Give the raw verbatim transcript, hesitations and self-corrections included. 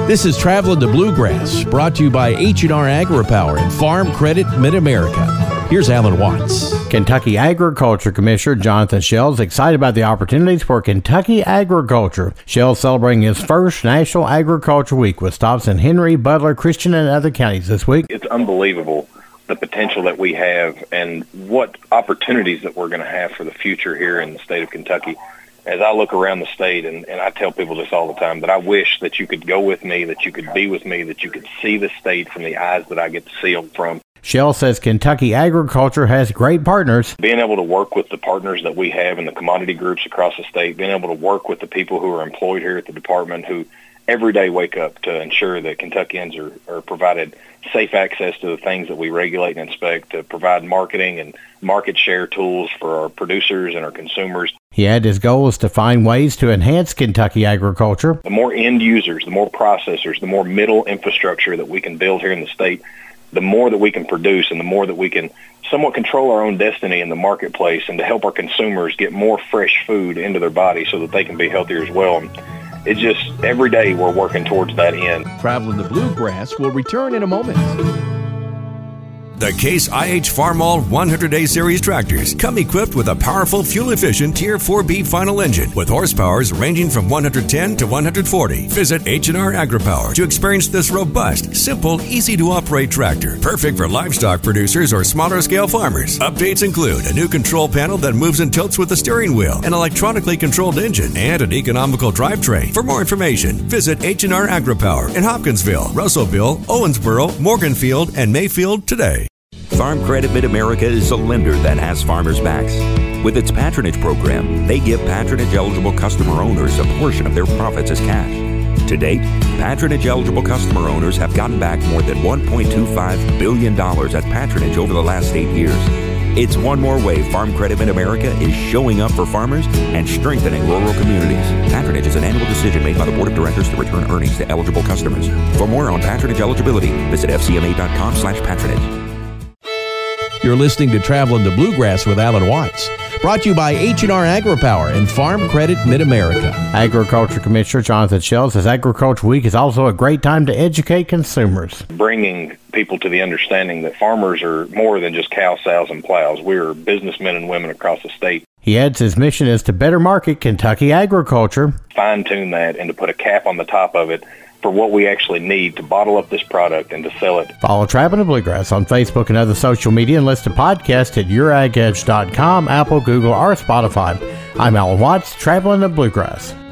This is Traveling the Bluegrass, brought to you by H and R AgriPower and Farm Credit Mid-America. Here's Alan Watts. Kentucky Agriculture Commissioner Jonathan Schell is excited about the opportunities for Kentucky agriculture. Schell celebrating his first National Agriculture Week with stops in Henry, Butler, Christian, and other counties this week. It's unbelievable the potential that we have and what opportunities that we're going to have for the future here in the state of Kentucky. As I look around the state, and, and I tell people this all the time, that I wish that you could go with me, that you could be with me, that you could see the state from the eyes that I get to see them from. Schell says Kentucky agriculture has great partners. Being able to work with the partners that we have in the commodity groups across the state, being able to work with the people who are employed here at the department who every day wake up to ensure that Kentuckians are, are provided safe access to the things that we regulate and inspect, to provide marketing and market share tools for our producers and our consumers. He added his goal is to find ways to enhance Kentucky agriculture. The more end users, the more processors, the more middle infrastructure that we can build here in the state, the more that we can produce and the more that we can somewhat control our own destiny in the marketplace and to help our consumers get more fresh food into their body so that they can be healthier as well. It's just every day we're working towards that end. Traveling the Bluegrass will return in a moment. The Case I H Farmall one hundred A Series tractors come equipped with a powerful, fuel-efficient Tier four B final engine with horsepowers ranging from one hundred ten to one hundred forty. Visit H and R AgriPower to experience this robust, simple, easy-to-operate tractor, perfect for livestock producers or smaller-scale farmers. Updates include a new control panel that moves and tilts with the steering wheel, an electronically controlled engine, and an economical drivetrain. For more information, visit H and R AgriPower in Hopkinsville, Russellville, Owensboro, Morganfield, and Mayfield today. Farm Credit Mid-America is a lender that has farmers' backs. With its patronage program, they give patronage-eligible customer owners a portion of their profits as cash. To date, patronage-eligible customer owners have gotten back more than one point two five billion dollars as patronage over the last eight years. It's one more way Farm Credit Mid-America is showing up for farmers and strengthening rural communities. Patronage is an annual decision made by the Board of Directors to return earnings to eligible customers. For more on patronage eligibility, visit f c m a dot com slash patronage. You're listening to Traveling the Bluegrass with Alan Watts, brought to you by H and R AgriPower and Farm Credit Mid-America. Agriculture Commissioner Jonathan Schell says Agriculture Week is also a great time to educate consumers. Bringing people to the understanding that farmers are more than just cow, sows, and plows. We're businessmen and women across the state. He adds his mission is to better market Kentucky agriculture, fine-tune that, and to put a cap on the top of it for what we actually need to bottle up this product and to sell it. Follow Traveling the Bluegrass on Facebook and other social media and listen to podcasts at your ag edge dot com, Apple, Google, or Spotify. I'm Alan Watts, Traveling the Bluegrass.